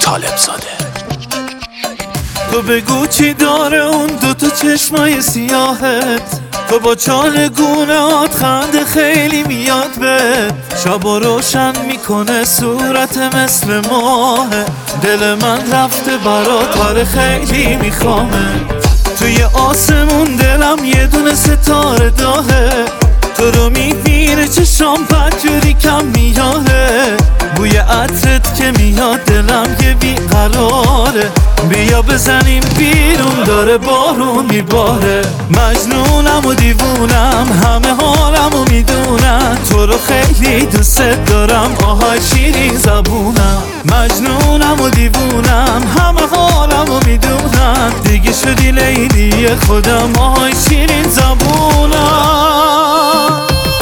طالب زاده. تو بگو چی داره اون دوتا چشمای سیاهت، تو با چالگونهات خنده خیلی میاد به شبا روشن میکنه صورت مثل ماه. دل من رفته برات آره خیلی میخوامه، توی آسمون دلم یه دونه ستاره داهه. تو رو میبینه چشام بدجوری کم میاهه، بوی عطرت که میاد دلم یه بیقراره. بیا بزنیم بیرون داره بارون میباره. مجنونم و دیوونم همه حالم و میدونم، تو رو خیلی دوست دارم آهای شیرین زبونم. مجنونم و دیوونم همه حالم و میدونم، دیگه شدی لیلی خودم آهای شیرین زبونم.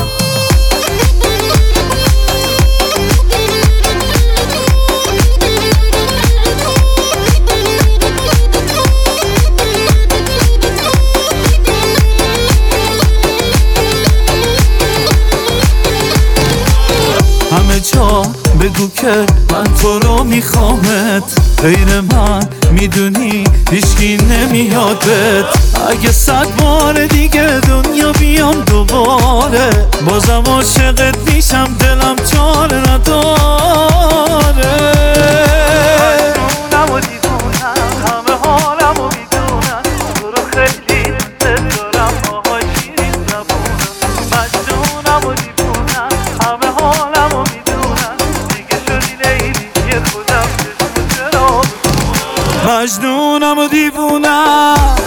همه جا بگو که من تو رو میخوامت، غیر من میدونی هیچکی نمیاد بهت. اگه 100 بار دیگه دنیا بیام دوباره، بازم عاشقت میشم دلم چاره نداره. مجنونم و دیوونم همه حالم و میدونم، تو رو خیلی دوست دارم آهای شیرین زبونم. مجنونم و دیوونم همه حالم و میدونم، دیگه شدی لیلی خودم چرا. مجنونم و دیوونم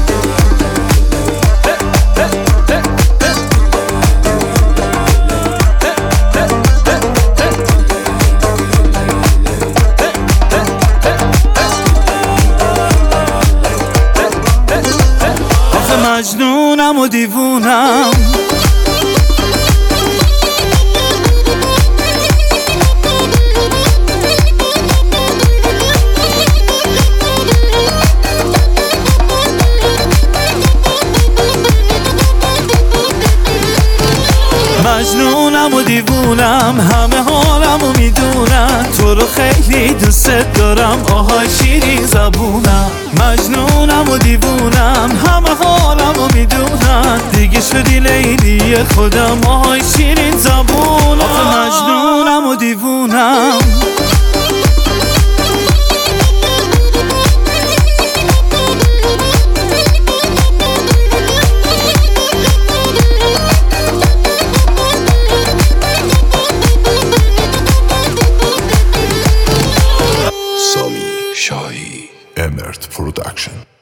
مجنونم و دیوونم. مجنونم و دیوونم همه حالم و میدونم، تو رو خیلی دوست دارم آهای شیرین زبونم. مجنونم و دیوونم همه حالم و میدونم، دیگه شدی لیلی خودم آهای شیرین زبونم. مجنونم و دیوونم. Emirth Production.